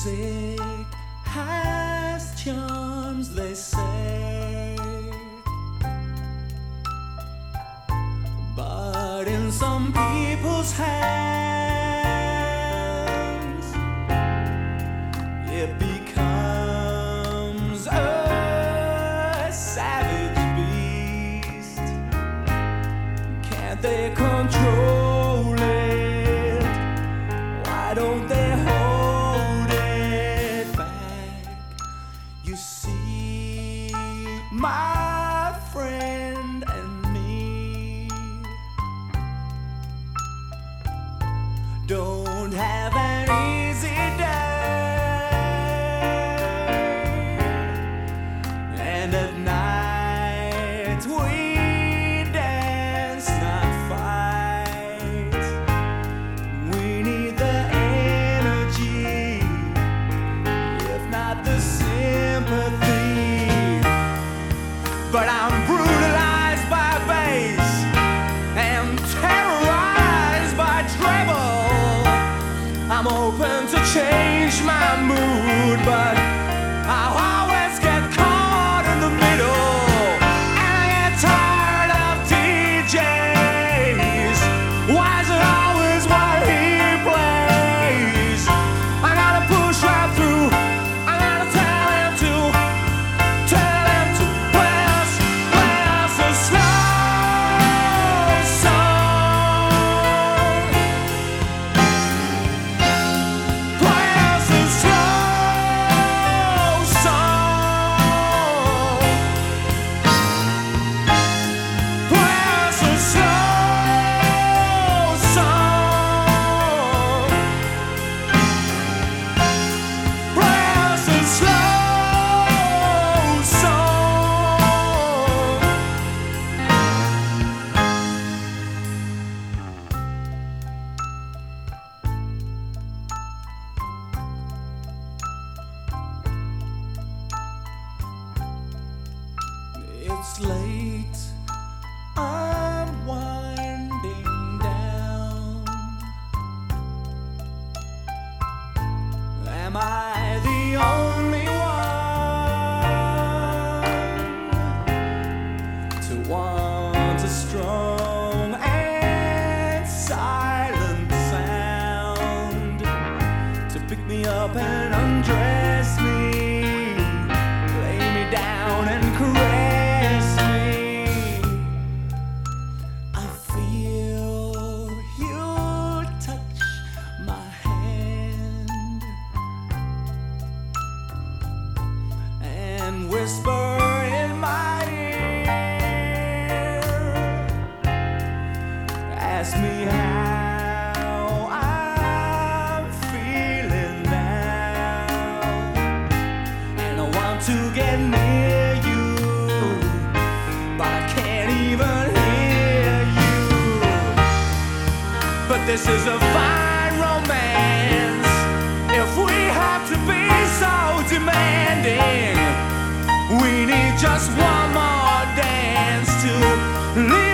Music has charms, they say, but in some people's hands it becomes a savage beast. Can't they control it? Why don't they hold it back? You see, my friend and me don't have an easy day, and at night we dance, not fight. We need the energy, if not the sympathy. But I'm brutalized by bass and terrorized by treble. I'm open to change my mood, but I always get caught in the middle. And I get tired of DJs. Why is it always what he plays? I gotta push right through. I gotta tell him to play us a slow song. Play us a slow song. Play us a slow song. Play us a slow song. It's late, I'm winding down. Am I the only one to want a strong and silent sound to pick me up and undress me, lay me down and caress me? I feel you touch my hand and whisper in my ear, ask me how I'm feeling now. And I want to get near you, but I can't even hear you. But this is a fine romance, if we have to be so demanding. We need just one more dance to leave